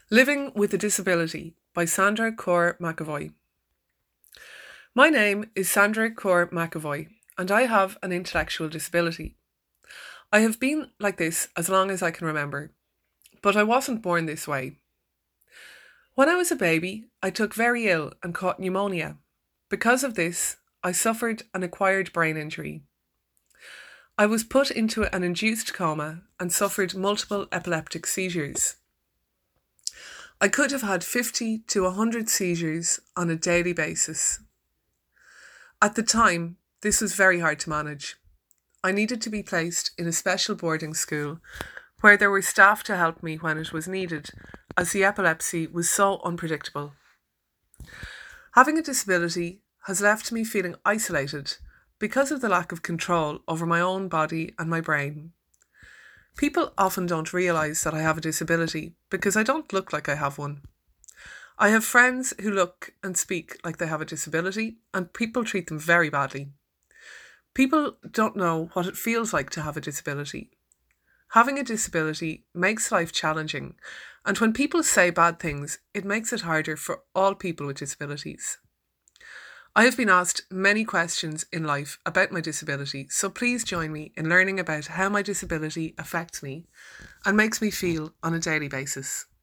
Living with a Disability by Sandra Kaur McAvoy. My name is Sandra Kaur McAvoy, and I have an intellectual disability. I have been like this as long as I can remember, but I wasn't born this way. When I was a baby, I took very ill and caught pneumonia. Because of this, I suffered an acquired brain injury. I was put into an induced coma and suffered multiple epileptic seizures. I could have had 50 to 100 seizures on a daily basis. At the time, this was very hard to manage. I needed to be placed in a special boarding school where there were staff to help me when it was needed, as the epilepsy was so unpredictable. Having a disability has left me feeling isolated because of the lack of control over my own body and my brain. People often don't realise that I have a disability because I don't look like I have one. I have friends who look and speak like they have a disability, and people treat them very badly. People don't know what it feels like to have a disability. Having a disability makes life challenging, and when people say bad things, it makes it harder for all people with disabilities. I have been asked many questions in life about my disability, so please join me in learning about how my disability affects me and makes me feel on a daily basis.